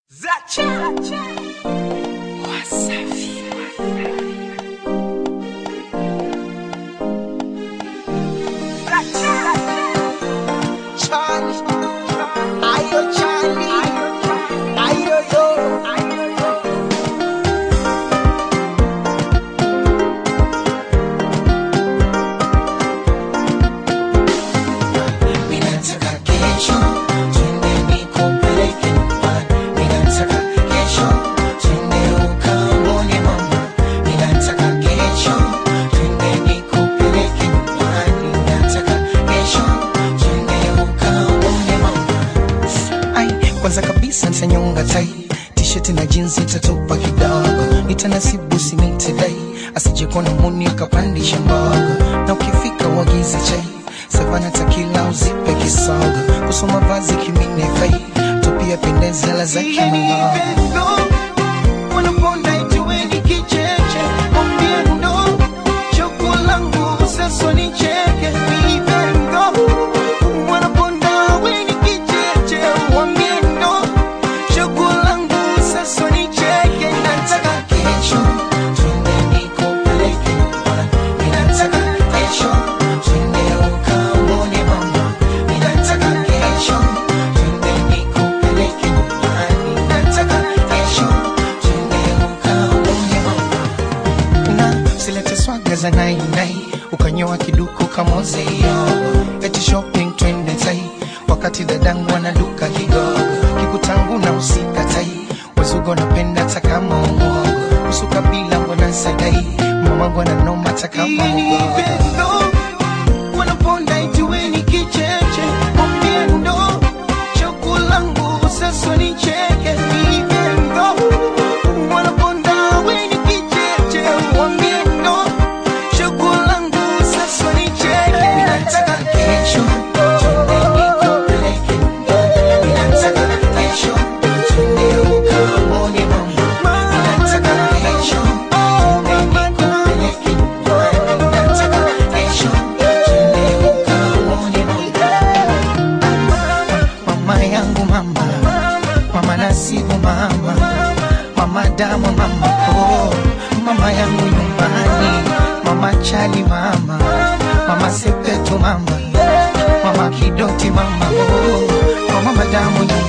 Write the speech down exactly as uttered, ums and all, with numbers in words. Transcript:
Kwanza kabisa nitanyonga tai, t-shirt na jeans itatupa kidogo, nitanasibu simiti dai, asije kona muni akapandisha mbogo, na ukifika wagize chai, savana takila uzipe kisogo, kusoma vazi kimine fai, tupia pendeze la za kimango. Wanaponda ituweni kicheche, ombiendo, chokulangu, seso ni cheke, vivengo. Wanaponda weni kicheche, ombiendo, chokulangu, seso ni cheke, nataka kesho, twende nikupeleke nyumbani, ninataka kesho, twende ukaone mama, ninataka kesho, twende nikupeleke nyumbani, ninataka kesho, twende ukaone mama. Na silete swaga za nai nai, ukanyoa kiduku kamoze yo, eti shopping twende tai, wakati dadangu anaduka kigogo, kikutangu na usika tai, wazugo napenda takama umogo, usuka bila mbona sadai, mamangu ananoma takama umogo. Wanaponda ituweni kicheche, ombiendo, chokulangu, seso ni cheke, vivengo. Wanaponda weni kicheche, ombiendo, chokulangu, seso ni cheke, ninataka kesho, twende nikupeleke nyumbani, ninataka kesho, twende ukaone mama, ninataka kesho, twende nikupeleke nyumbani, ninataka kesho, twende ukaone mama. Mama yangu mama, mama nasibu mama, mama damu mama, oh, mama yangu nyumbani, mama chali mama, mama sepetu mama, mama kidoti mama, oh, mama damu nyumbani.